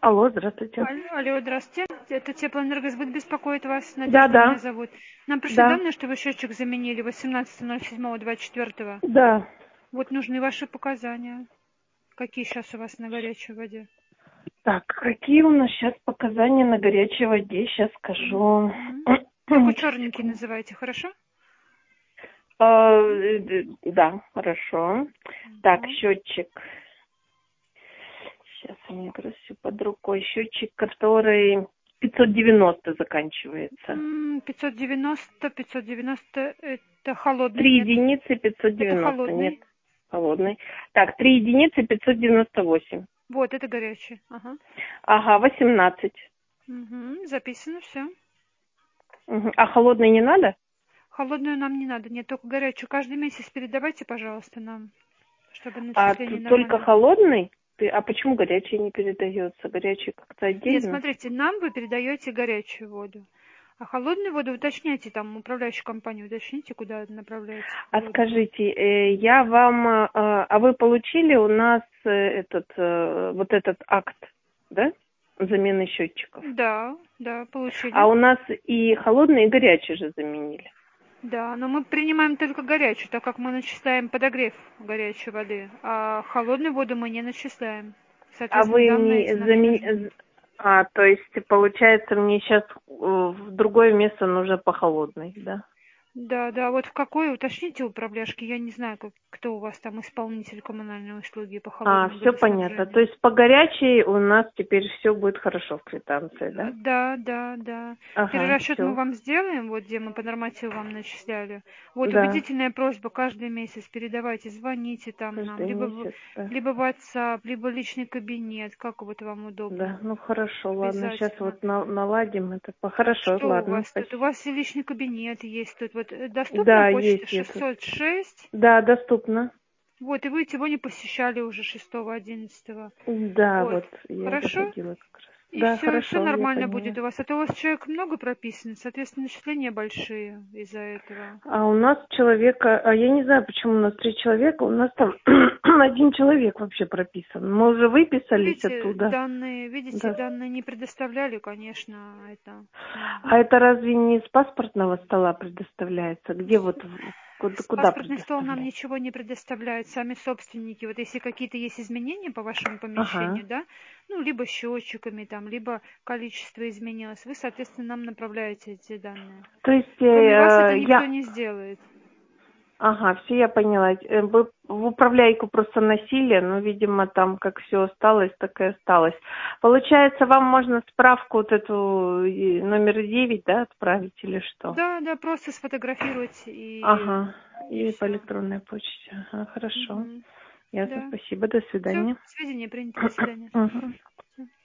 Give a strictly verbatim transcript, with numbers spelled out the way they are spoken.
Алло, здравствуйте. Алло, алло, здравствуйте. Это Теплоэнергосбыт беспокоит вас. Да, Надежда меня да, зовут. Нам пришли да, данные, что вы счетчик заменили восемнадцатого седьмого двадцать четвёртого. да. Вот нужны ваши показания. Какие сейчас у вас на горячей воде? Так, какие у нас сейчас показания на горячей воде? Сейчас скажу. Мгм. Такой Сейчас, черненький секунду. называйте, хорошо? А, э, д- Да, хорошо. Так, Ага. счетчик. Сейчас у меня как раз все под рукой. Счетчик, который пятьсот девяносто заканчивается. М, пятьсот девяносто, пятьсот девяносто, это холодный, Три нет. единицы пятьсот Это девяносто. Нет, холодный. холодный. Так, три единицы пятьсот девяносто восемь. Вот, это горячий. Ага. Ага, восемнадцать. Угу. Записано все. Мгм. А холодный не надо? Холодную нам не надо, нет, только горячую. Каждый месяц передавайте, пожалуйста, нам, чтобы А начисление т- только нормально. холодный? Ты, а почему горячий не передается? Горячий как-то Нет, отдельно? смотрите, нам вы передаете горячую воду. А холодную воду уточняйте, там, управляющую компанию, уточните, куда направляете А холодную воду. скажите, э, я вам, э, а вы получили у нас э, этот, э, вот этот акт, да, замены счетчиков? Да, да, А получили. у нас и холодный, и горячий же заменили. Да, но мы принимаем только горячую, так как мы начисляем подогрев горячей воды, а холодную воду мы не начисляем. А Соответственно, вы данные мне эти нам не нужны. заменили... А, то есть, получается, мне сейчас в другое место нужно по холодной, да? Да, да, вот в какой, уточните управляшки, я не знаю, как, кто у вас там исполнитель коммунальной услуги по А, холодному все понятно. То водоснабжению. есть по горячей у нас теперь все будет хорошо в квитанции, А, да? Да, да, да. Ага, Перерасчет мы все. вам сделаем, вот где мы по нормативу вам начисляли. Вот Да, убедительная просьба каждый месяц передавайте, звоните там нам, каждый либо в, месяц, да. либо в WhatsApp, либо личный кабинет, как вот вам Да, удобно. ну хорошо, ладно, сейчас Обязательно. вот на- наладим это. По- Так, Хорошо, что у ладно, вас тут? У спасибо. вас и личный кабинет есть тут. Вот э, доступна Да, почта есть это. шестьсот шесть. Да, доступно. Вот, и вы его не посещали уже шестого одиннадцатого. Да, Вот, вот я хорошо? заходила как раз. И Да, все, и все хорошо, я нормально будет поняла. у вас. А то у вас человек много прописан, соответственно, начисления большие из-за этого. А у нас человека, а я не знаю, почему у нас три человека, у нас там один человек вообще прописан. Мы уже Ну, выписались видите, оттуда. данные, видите, Да. данные не предоставляли, конечно, это нам. А это разве не с паспортного стола предоставляется? Где вот, в- куда, С куда паспортный стол нам предоставляется? ничего не предоставляет, сами собственники. Вот если какие-то есть изменения по вашему Ага. помещению, да, ну, либо счетчиками там, либо количество изменилось, вы, соответственно, нам направляете эти данные. То есть Кроме вас это э, никто я... не сделает. Ага, все я поняла. Э, Вы в управляйку просто носили, но, видимо, там как все осталось, так и осталось. Получается, вам можно справку вот эту э, номер девять, да, отправить или что? Да, да, просто сфотографировать и, Ага, и и по все. электронной почте. Ага, хорошо. Угу. Ясно, Да. спасибо, до Все, свидания. сведения приняты, до свидания. Мгм. Всё.